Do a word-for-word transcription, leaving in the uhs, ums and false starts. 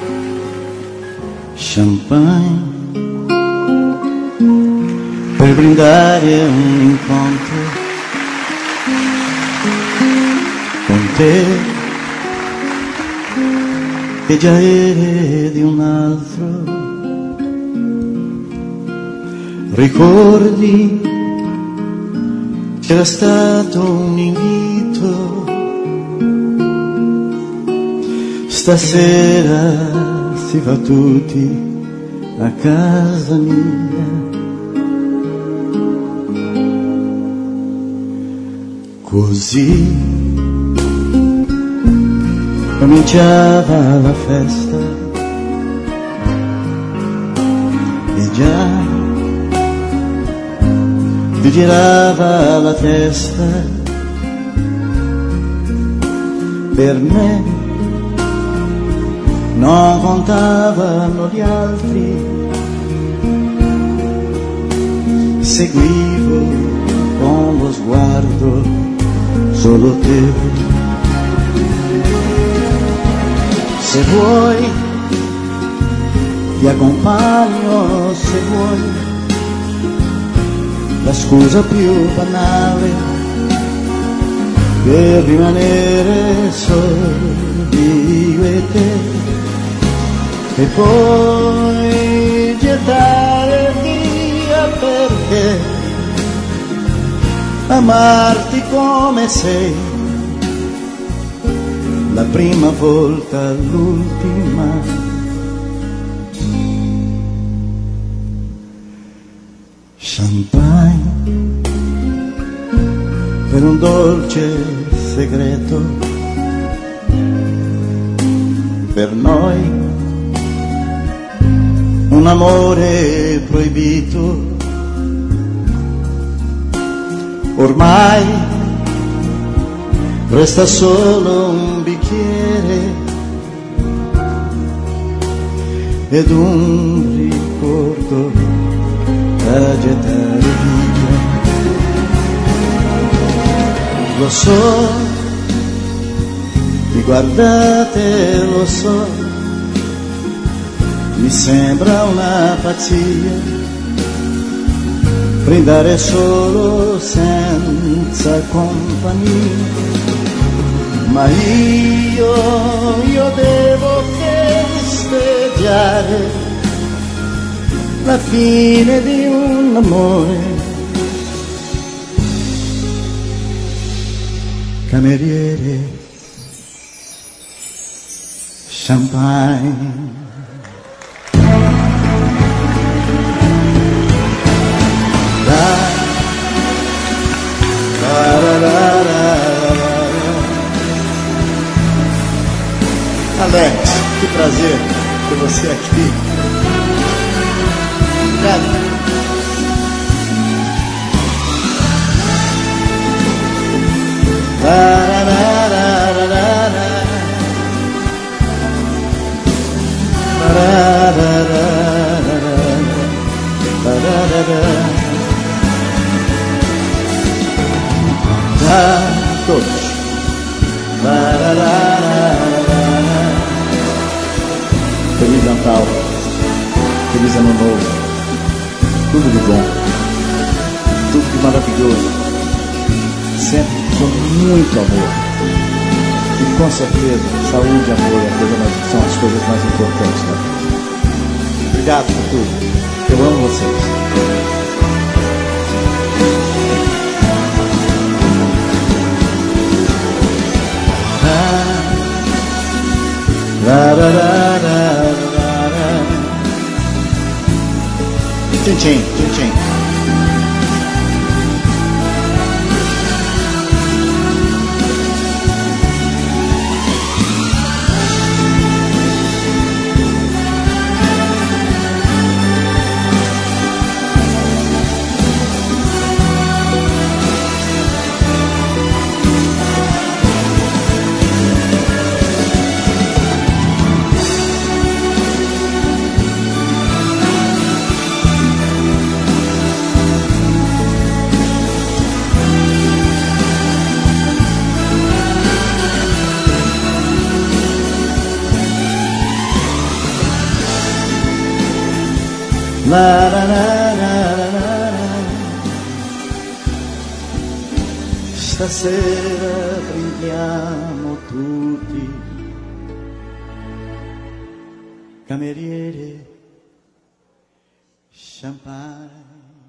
champagne per brindare un incontro con te che già eri di un altro. Ricordi, c'era stato un invito, stasera si va tutti a casa mia. Così cominciava la festa e già ti girava la testa. Per me non contavano gli altri, seguivo con lo sguardo solo te. Se vuoi ti accompagno, se vuoi, la scusa più banale per rimanere soli io e te, e poi gettare via, perché amarti come sei, la prima volta, l'ultima. Champagne per un dolce segreto, per noi un amore proibito. Ormai resta solo un bicchiere ed un ricordo da gettare via. Lo so, mi guardate, lo so, mi sembra una pazzia brindare solo senza compagnia, ma io, io devo festeggiare la fine di un amore. Cameriere, champagne. Alex, que prazer ter você aqui. Obrigado. Ah, todos. Feliz Natal, feliz Ano Novo, tudo de bom, tudo de maravilhoso, sempre com muito amor e com certeza saúde e amor é a coisa mais, são as coisas mais importantes da vida. Obrigado por tudo, eu amo vocês. La, la, la, la, la, la. Tchim, tchim, tchim, tchim. La la la la la la. Stasera brindiamo tutti, cameriere, champagne.